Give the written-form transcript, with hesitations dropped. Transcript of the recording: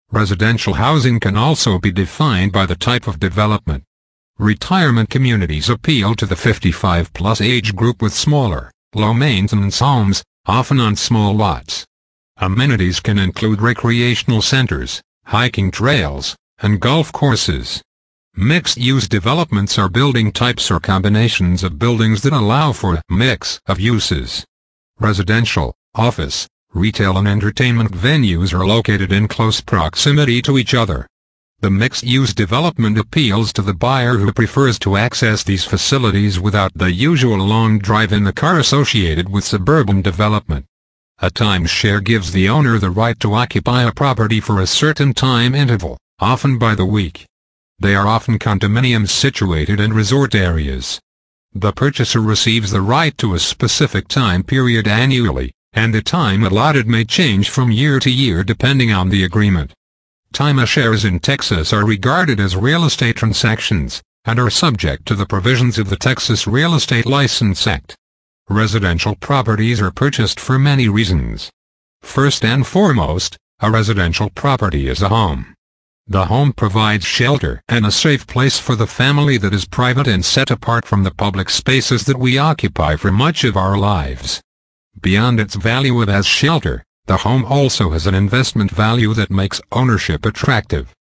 Residential housing can also be defined by the type of development. Retirement communities appeal to the 55-plus age group with smaller, low-maintenance homes, often on small lots. Amenities can include recreational centers, hiking trails, and golf courses. Mixed-use developments are building types or combinations of buildings that allow for a mix of uses. Residential, office, retail and entertainment venues are located in close proximity to each other. The mixed-use development appeals to the buyer who prefers to access these facilities without the usual long drive in the car associated with suburban development. A timeshare gives the owner the right to occupy a property for a certain time interval, often by the week. They are often condominiums situated in resort areas. The purchaser receives the right to a specific time period annually, and the time allotted may change from year to year depending on the agreement. Timeshares in Texas are regarded as real estate transactions, and are subject to the provisions of the Texas Real Estate License Act. Residential properties are purchased for many reasons. First and foremost, a residential property is a home. The home provides shelter and a safe place for the family that is private and set apart from the public spaces that we occupy for much of our lives. Beyond its value as shelter, the home also has an investment value that makes ownership attractive.